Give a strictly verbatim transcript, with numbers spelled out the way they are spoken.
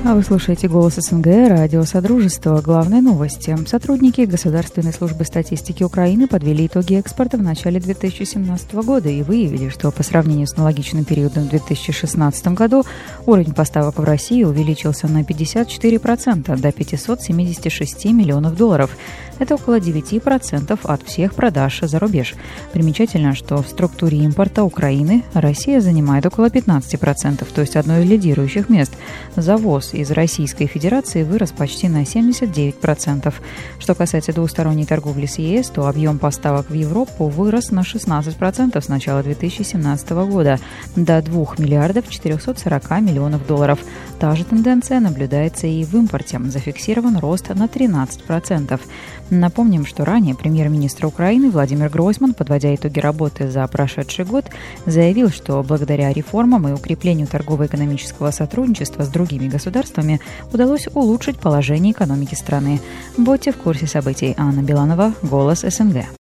А вы слушаете «Голос СНГ», радио Содружества. Главные новости. Сотрудники Государственной службы статистики Украины подвели итоги экспорта в начале две тысячи семнадцатого года и выявили, что по сравнению с аналогичным периодом в две тысячи шестнадцатом году уровень поставок в России увеличился на пятьдесят четыре процента до пятьсот семьдесят шесть миллионов долларов. Это около девять процентов от всех продаж за рубеж. Примечательно, что в структуре импорта Украины Россия занимает около пятнадцать процентов, то есть одно из лидирующих мест. Завоз из Российской Федерации вырос почти на семьдесят девять процентов. Что касается двусторонней торговли с ЕС, то объем поставок в Европу вырос на шестнадцать процентов с начала две тысячи семнадцатого года до двух миллиардов четырехсот сорока миллионов долларов. Та же тенденция наблюдается и в импорте. Зафиксирован рост на тринадцать процентов. Напомним, что ранее премьер-министр Украины Владимир Гройсман, подводя итоги работы за прошедший год, заявил, что благодаря реформам и укреплению торгово-экономического сотрудничества с другими государствами удалось улучшить положение экономики страны. Будьте в курсе событий. Анна Беланова, «Голос СНГ».